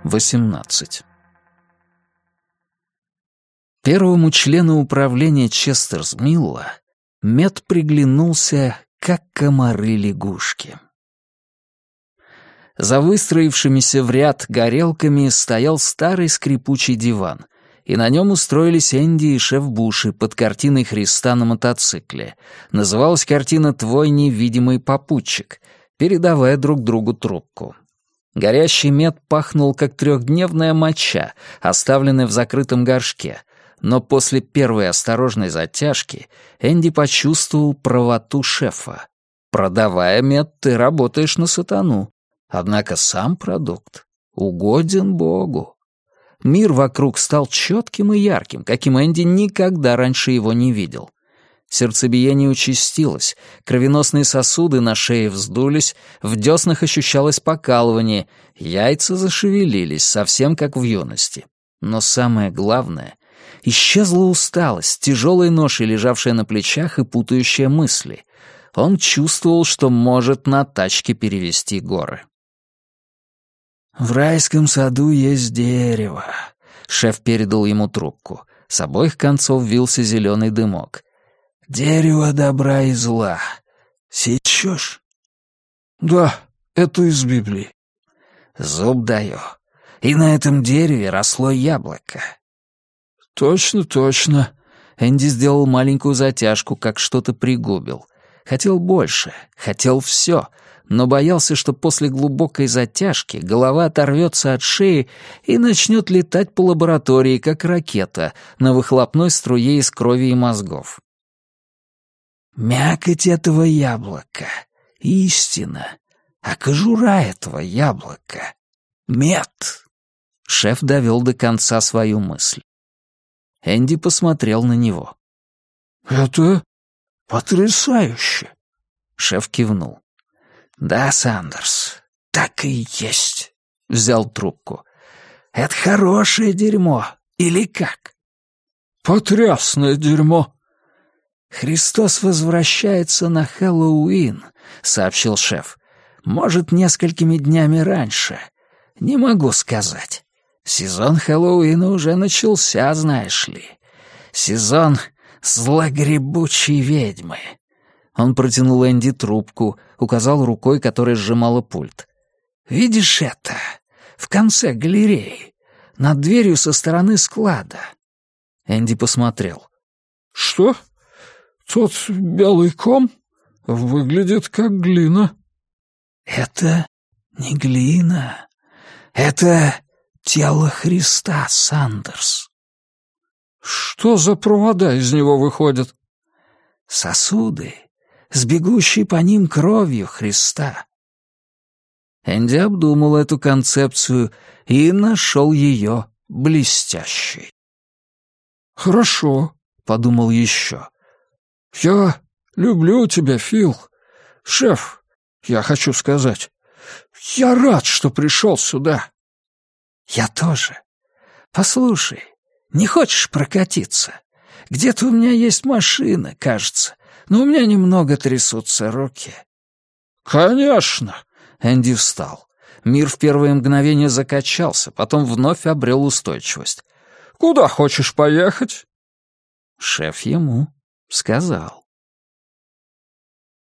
18. Первому члену управления Честерс-Милла мед приглянулся, как комары-лягушки. За выстроившимися в ряд горелками стоял старый скрипучий диван, и на нем устроились Энди и шеф Буши под картиной Христа на мотоцикле. Называлась картина «Твой невидимый попутчик», передавая друг другу трубку. Горящий мед пахнул, как трехдневная моча, оставленная в закрытом горшке, но после первой осторожной затяжки Энди почувствовал правоту шефа. Продавая мед, ты работаешь на сатану, однако сам продукт угоден Богу. Мир вокруг стал четким и ярким, каким Энди никогда раньше его не видел. Сердцебиение участилось, кровеносные сосуды на шее вздулись, в деснах ощущалось покалывание, яйца зашевелились, совсем как в юности. Но самое главное — исчезла усталость, тяжелой ношей, лежавшая на плечах и путающая мысли. Он чувствовал, что может на тачке перевести горы. «В райском саду есть дерево», — шеф передал ему трубку. С обоих концов вился зеленый дымок. «Дерево добра и зла. Сечешь?» «Да, это из Библии». «Зуб даю. И на этом дереве росло яблоко». «Точно, точно». Энди сделал маленькую затяжку, как что-то пригубил. Хотел больше, хотел все, но боялся, что после глубокой затяжки голова оторвется от шеи и начнет летать по лаборатории, как ракета, на выхлопной струе из крови и мозгов. «Мякоть этого яблока — истина, а кожура этого яблока — мед». Шеф довел до конца свою мысль. Энди посмотрел на него. «Это потрясающе!» Шеф кивнул. «Да, Сандерс, так и есть», — взял трубку. «Это хорошее дерьмо, или как?» «Потрясное дерьмо». «Христос возвращается на Хэллоуин», — сообщил шеф. «Может, несколькими днями раньше. Не могу сказать. Сезон Хэллоуина уже начался, знаешь ли. Сезон злогребучей ведьмы». Он протянул Энди трубку, указал рукой, которая сжимала пульт. «Видишь это? В конце галереи, над дверью со стороны склада». Энди посмотрел. «Что? Тот белый ком выглядит как глина». «Это не глина. Это тело Христа, Сандерс». «Что за провода из него выходят?» «Сосуды, с бегущей по ним кровью Христа». Энди обдумал эту концепцию и нашел ее блестящей. «Хорошо», — подумал еще. «Я люблю тебя, Фил. Шеф, я хочу сказать, я рад, что пришел сюда». «Я тоже. Послушай, не хочешь прокатиться? Где-то у меня есть машина, кажется, но у меня немного трясутся руки». «Конечно!» — Энди встал. Мир в первое мгновение закачался, потом вновь обрел устойчивость. «Куда хочешь поехать?» Шеф ему сказал.